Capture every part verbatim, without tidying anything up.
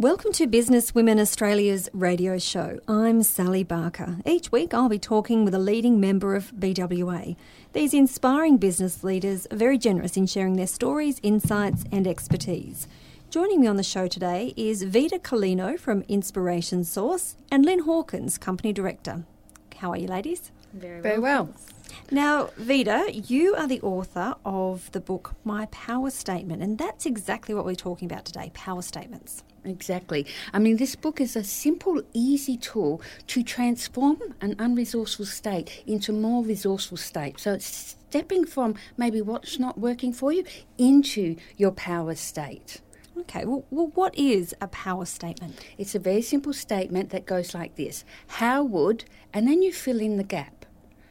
Welcome to Business Women Australia's radio show. I'm Sally Barker. Each week I'll be talking with a leading member of B W A. These inspiring business leaders are very generous in sharing their stories, insights and expertise. Joining me on the show today is Vida Colino from Inspiration Source and Lynn Hawkins, Company Director. How are you, ladies? Very well. Very well. Now, Vida, you are the author of the book My Power Statement, and that's exactly what we're talking about today, power statements. Exactly. I mean, this book is a simple, easy tool to transform an unresourceful state into a more resourceful state. So it's stepping from maybe what's not working for you into your power state. Okay, well, well, what is a power statement? It's a very simple statement that goes like this. How would, and then you fill in the gap.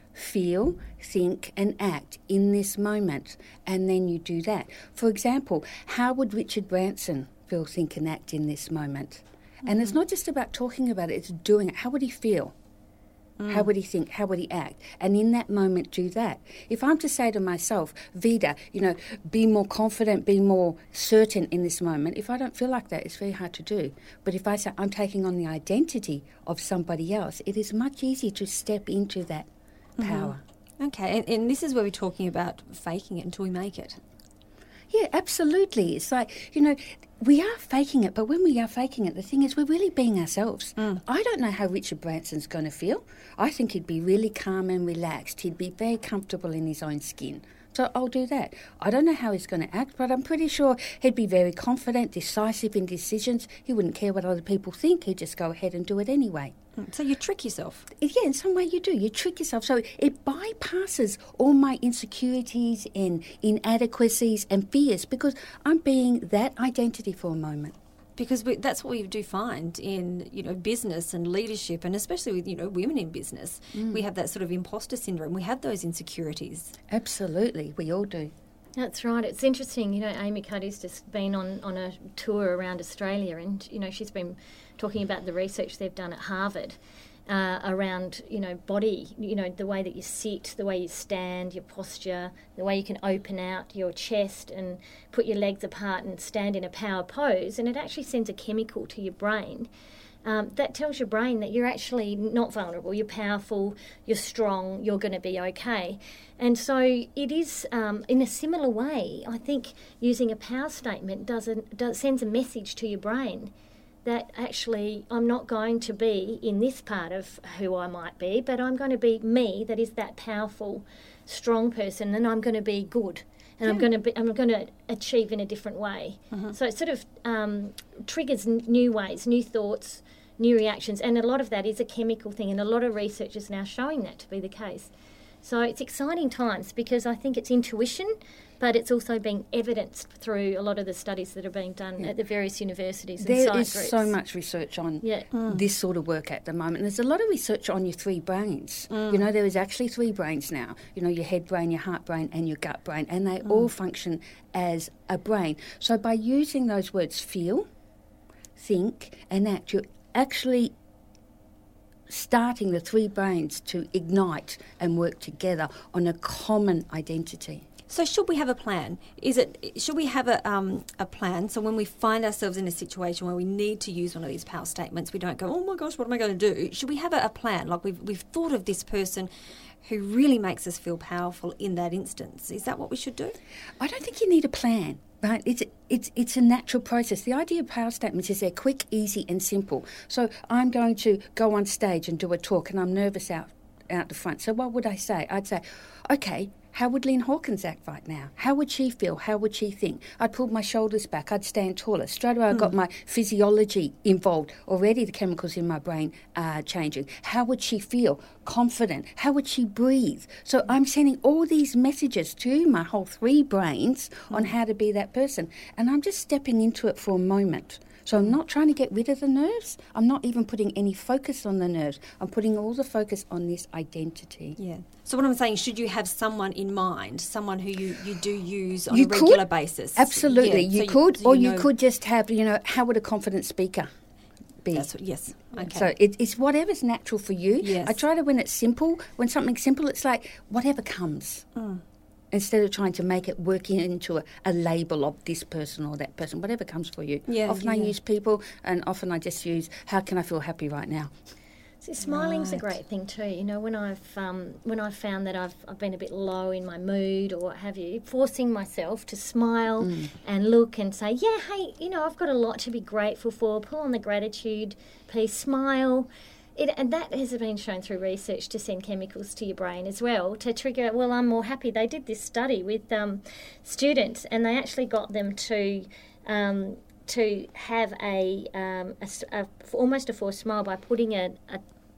Feel, think and act in this moment, and then you do that. For example, how would Richard Branson feel, think and act in this moment? Mm-hmm. And it's not just about talking about it, it's doing it. How would he feel? Mm. How would he think? How would he act? And in that moment, do that. If I'm to say to myself, Vida, you know, be more confident, be more certain in this moment, if I don't feel like that, it's very hard to do. But if I say I'm taking on the identity of somebody else, it is much easier to step into that power. Mm-hmm. Okay, and, and this is where we're talking about faking it until we make it. Yeah, absolutely. It's like, you know, we are faking it, but when we are faking it, the thing is we're really being ourselves. Mm. I don't know how Richard Branson's going to feel. I think he'd be really calm and relaxed. He'd be very comfortable in his own skin. So I'll do that. I don't know how he's going to act, but I'm pretty sure he'd be very confident, decisive in decisions. He wouldn't care what other people think. He'd just go ahead and do it anyway. So you trick yourself? Yeah, in some way you do. You trick yourself. So it bypasses all my insecurities and inadequacies and fears because I'm being that identity for a moment. Because we, that's what we do find in, you know, business and leadership, and especially with, you know, women in business. Mm. We have that sort of imposter syndrome. We have those insecurities. Absolutely. We all do. That's right. It's interesting. You know, Amy Cuddy's just been on, on a tour around Australia and, you know, she's been talking about the research they've done at Harvard uh, around, you know, body, you know, the way that you sit, the way you stand, your posture, the way you can open out your chest and put your legs apart and stand in a power pose. And it actually sends a chemical to your brain um, that tells your brain that you're actually not vulnerable, you're powerful, you're strong, you're going to be okay. And so it is, um, in a similar way, I think using a power statement doesn't does, sends a message to your brain that actually I'm not going to be in this part of who I might be, but I'm going to be me that is that powerful, strong person, and I'm going to be good. And yeah. I'm going to be, I'm going to achieve in a different way. Uh-huh. So it sort of um, triggers n- new ways, new thoughts, new reactions, and a lot of that is a chemical thing, and a lot of research is now showing that to be the case. So it's exciting times because I think it's intuition, but it's also being evidenced through a lot of the studies that are being done yeah. at the various universities and there science is groups. So much research on yeah. mm. this sort of work at the moment. There's a lot of research on your three brains. Mm. You know, there is actually three brains now. You know, your head brain, your heart brain and your gut brain, and they mm. all function as a brain. So by using those words feel, think and act, you're actually starting the three brains to ignite and work together on a common identity. So should we have a plan? Is it should we have a um, a plan so when we find ourselves in a situation where we need to use one of these power statements, we don't go, oh my gosh, what am I going to do? Should we have a, a plan? Like we've we've thought of this person who really makes us feel powerful in that instance. Is that what we should do? I don't think you need a plan. Right, it's it's it's a natural process. The idea of power statements is they're quick, easy, and simple. So I'm going to go on stage and do a talk, and I'm nervous out out the front. So what would I say? I'd say, okay, how would Lynn Hawkins act right now? How would she feel? How would she think? I'd pull my shoulders back. I'd stand taller. Straight away, I got my physiology involved. Already the chemicals in my brain are changing. How would she feel? Confident. How would she breathe? So I'm sending all these messages to my whole three brains mm. on how to be that person. And I'm just stepping into it for a moment. So I'm not trying to get rid of the nerves. I'm not even putting any focus on the nerves. I'm putting all the focus on this identity. Yeah. So what I'm saying, should you have someone in mind, someone who you, you do use on you a regular could. basis? Absolutely. Yeah. You so could, you, so or you you know, could just have, you know, how would a confident speaker be? That's what, yes. Okay. So it, it's whatever's natural for you. Yes. I try to, when it's simple, when something's simple, it's like whatever comes. Mm. instead of trying to make it work into a, a label of this person or that person, whatever comes for you. Yeah, often yeah. I use people, and often I just use, how can I feel happy right now? See, smiling's Right. a great thing too. You know, when I've um, when I've found that I've I've been a bit low in my mood or what have you, forcing myself to smile Mm. and look and say, yeah, hey, you know, I've got a lot to be grateful for. Pull on the gratitude piece, smile. It, and that has been shown through research to send chemicals to your brain as well to trigger, well, I'm more happy. They did this study with um, students, and they actually got them to um, to have a, um, a, s- a- almost a forced smile by putting a, a,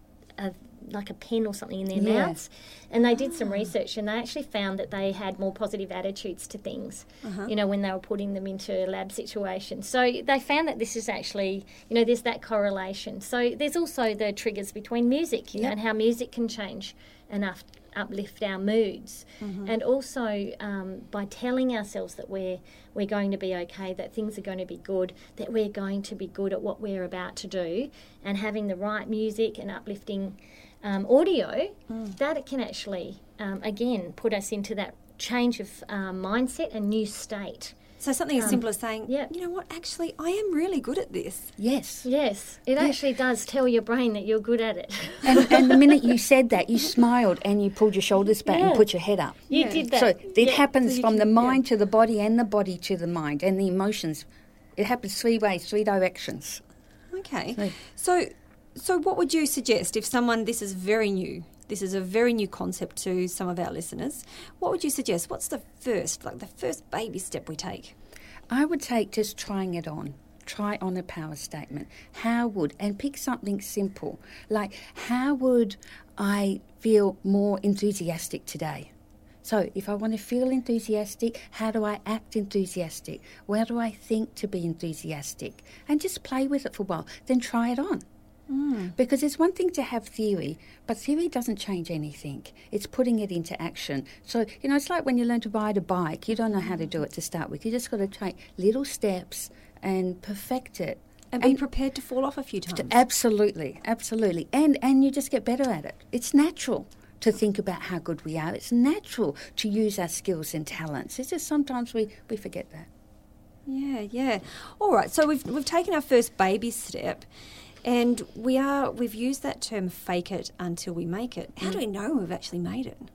a like a pen or something in their Yeah. mouths. And they did some research, and they actually found that they had more positive attitudes to things, Uh-huh. you know, when they were putting them into lab situations. So they found that this is actually, you know, there's that correlation. So there's also the triggers between music, you know, Yep. and how music can change and up, uplift our moods. Mm-hmm. And also um, by telling ourselves that we're we're going to be okay, that things are going to be good, that we're going to be good at what we're about to do, and having the right music and uplifting um, audio, Mm. that it can actually, um, again, put us into that change of um, mindset and new state. So something as Um, simple as saying, yeah. you know what, actually, I am really good at this. Yes. Yes, it actually does tell your brain that you're good at it. And, and the minute you said that, you smiled and you pulled your shoulders back Yeah. and put your head up. You Yeah. did that. So it Yeah. happens So you from can- the yeah. mind to the body and the body to the mind and the emotions. It happens three ways, three directions. Okay. So- So, so what would you suggest if someone, this is very new, this is a very new concept to some of our listeners, what would you suggest? What's the first, like the first baby step we take? I would take just trying it on. Try on a power statement. How would, and pick something simple, like how would I feel more enthusiastic today? So if I want to feel enthusiastic, how do I act enthusiastic? Where do I think to be enthusiastic? And just play with it for a while. Then try it on. Because it's one thing to have theory, but theory doesn't change anything. It's putting it into action. So, you know, it's like when you learn to ride a bike. You don't know how to do it to start with. You just got to take little steps and perfect it. And be prepared to fall off a few times. Absolutely, absolutely. And and you just get better at it. It's natural to think about how good we are. It's natural to use our skills and talents. It's just sometimes we, we forget that. Yeah, yeah. All right, so we've we've taken our first baby step, and we are we've used that term "fake it until we make it." How do we know we've actually made it,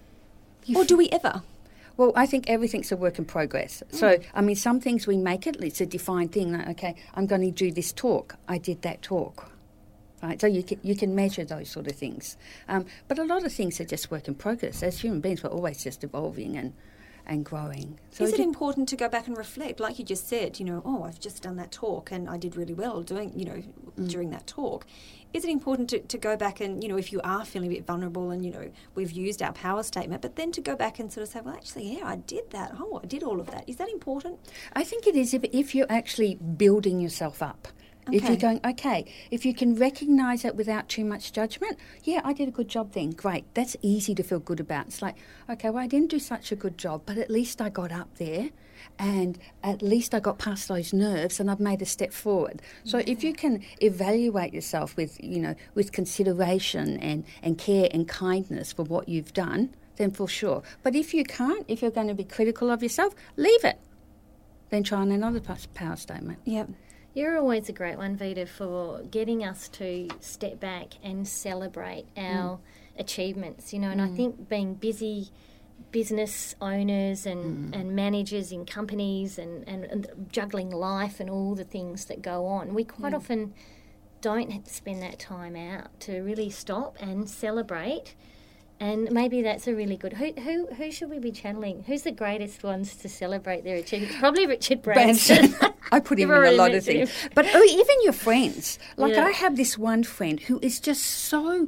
You or f- do we ever? Well, I think everything's a work in progress. So, I mean, some things we make it, it's a defined thing. Like, okay, I'm going to do this talk. I did that talk. Right? So you can, you can measure those sort of things. Um, but a lot of things are just work in progress. As human beings, we're always just evolving and, and growing. So Is it ju- important to go back and reflect, like you just said? You know, oh, I've just done that talk and I did really well doing, you know, during that talk. Is it important to, to go back and, you know, if you are feeling a bit vulnerable and, you know, we've used our power statement, but then to go back and sort of say, well, actually, yeah, I did that. Oh, I did all of that. Is that important? I think it is if, if you're actually building yourself up. If Okay. you're going, okay, if you can recognise it without too much judgment, yeah, I did a good job then, great. That's easy to feel good about. It's like, okay, well, I didn't do such a good job, but at least I got up there and at least I got past those nerves and I've made a step forward. So if you can evaluate yourself with, you know, with consideration and, and care and kindness for what you've done, then for sure. But if you can't, if you're going to be critical of yourself, leave it. Then try on another pas- power statement. Yep. You're always a great one, Vita, for getting us to step back and celebrate our achievements, you know, and I think being busy business owners and, and managers in companies and, and, and juggling life and all the things that go on, we quite often don't have to spend that time out to really stop and celebrate. And maybe that's a really good. Who who who should we be channeling? Who's the greatest ones to celebrate their achievements? Probably Richard Branson. I put him You've in a already lot of mentioned things. him. But oh, even your friends. Like Yeah. I have this one friend who is just so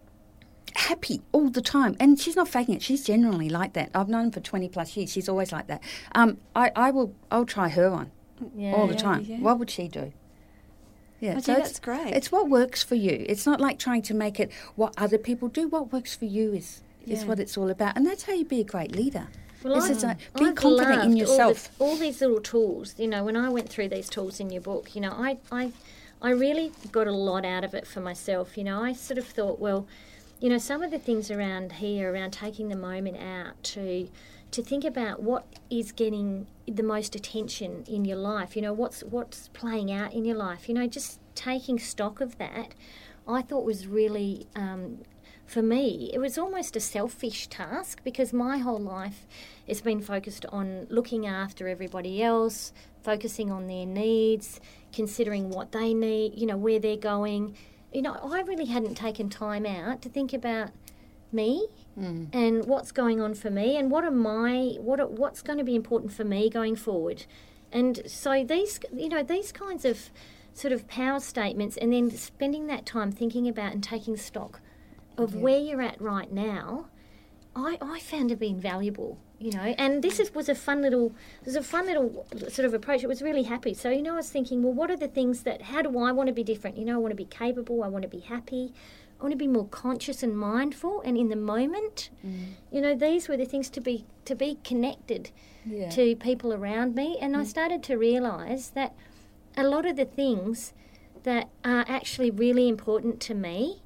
happy all the time. And she's not faking it. She's genuinely like that. I've known her for twenty plus years. She's always like that. Um, I, I will I'll try her on Yeah, all the yeah. time. yeah. What would she do? Yeah, Oh, so gee, it's- that's great. It's what works for you. It's not like trying to make it what other people do. What works for you is is Yeah. what it's all about. And that's how you be a great leader. Well, It's I- just like, be I've confident in loved yourself. All, this, all these little tools, you know, when I went through these tools in your book, you know, I, I, I really got a lot out of it for myself. You know, I sort of thought, well, you know, some of the things around here, around taking the moment out to to think about what is getting the most attention in your life, you know, what's what's playing out in your life, you know, just taking stock of that, I thought was really, um, for me, it was almost a selfish task, because my whole life has been focused on looking after everybody else, focusing on their needs, considering what they need, you know, where they're going. You know, I really hadn't taken time out to think about me mm. and what's going on for me, and what are my what are, what's going to be important for me going forward. And so these, you know, these kinds of sort of power statements, and then spending that time thinking about and taking stock of yeah. where you're at right now, I, I found to be invaluable, you know. And this is, was a fun little, it was a fun little sort of approach. It was really happy. So, you know, I was thinking, well, what are the things that, how do I want to be different? You know, I want to be capable, I want to be happy, I want to be more conscious and mindful and in the moment. Mm. You know, these were the things to be to be connected yeah. to people around me. And mm. I started to realise that a lot of the things that are actually really important to me,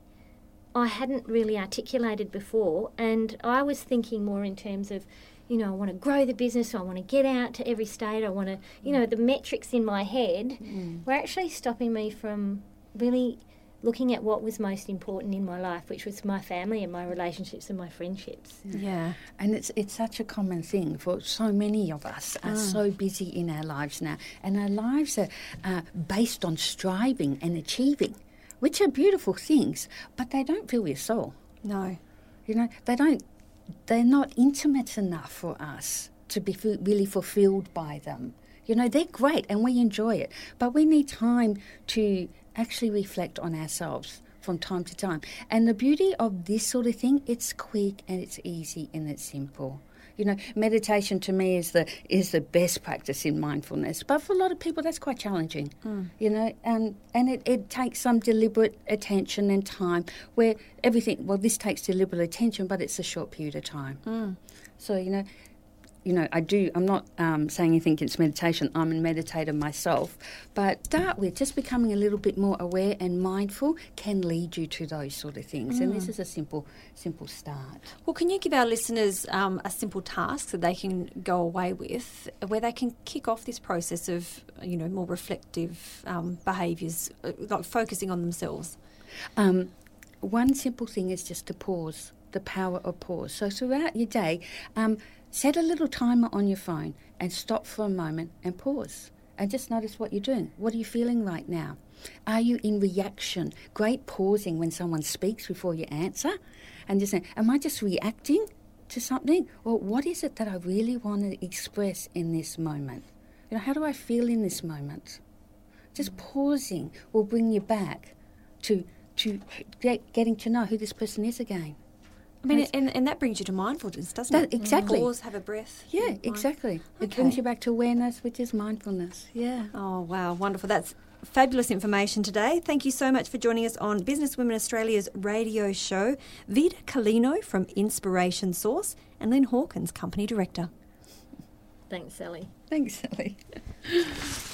I hadn't really articulated before. And I was thinking more in terms of, you know, I want to grow the business, I want to get out to every state, I want to, you know, the metrics in my head mm. were actually stopping me from really looking at what was most important in my life, which was my family and my relationships and my friendships. Yeah. And it's it's such a common thing for so many of us are mm. so busy in our lives now. And our lives are uh, based on striving and achieving, which are beautiful things, but they don't fill your soul. No. You know, they don't, they're not intimate enough for us to be f- really fulfilled by them. You know, they're great and we enjoy it, but we need time to actually reflect on ourselves from time to time. And the beauty of this sort of thing, it's quick and it's easy and it's simple. You know, meditation to me is the is the best practice in mindfulness. But for a lot of people, that's quite challenging, mm. you know, and, and it, it takes some deliberate attention and time where everything, well, this takes deliberate attention, but it's a short period of time. Mm. So, you know, You know, I do, I'm not um, saying anything against meditation. I'm a meditator myself. But start with just becoming a little bit more aware and mindful can lead you to those sort of things. Mm. And this is a simple, simple start. Well, can you give our listeners um, a simple task that they can go away with where they can kick off this process of, you know, more reflective um, behaviours, like focusing on themselves? Um, one simple thing is just to pause, the power of pause. So throughout your day, um, set a little timer on your phone and stop for a moment and pause and just notice what you're doing. What are you feeling right now? Are you in reaction? Great pausing when someone speaks before you answer and just say, am I just reacting to something? Or what is it that I really want to express in this moment? You know, how do I feel in this moment? Just pausing will bring you back to, to get, getting to know who this person is again. I mean, and, and that brings you to mindfulness, doesn't that, it? Exactly. Pause, have a breath. Yeah, exactly. Okay. It brings you back to awareness, which is mindfulness. Yeah. Oh, wow, wonderful. That's fabulous information today. Thank you so much for joining us on Business Women Australia's radio show. Vida Colino from Inspiration Source and Lynn Hawkins, Company Director. Thanks, Sally. Thanks, Sally.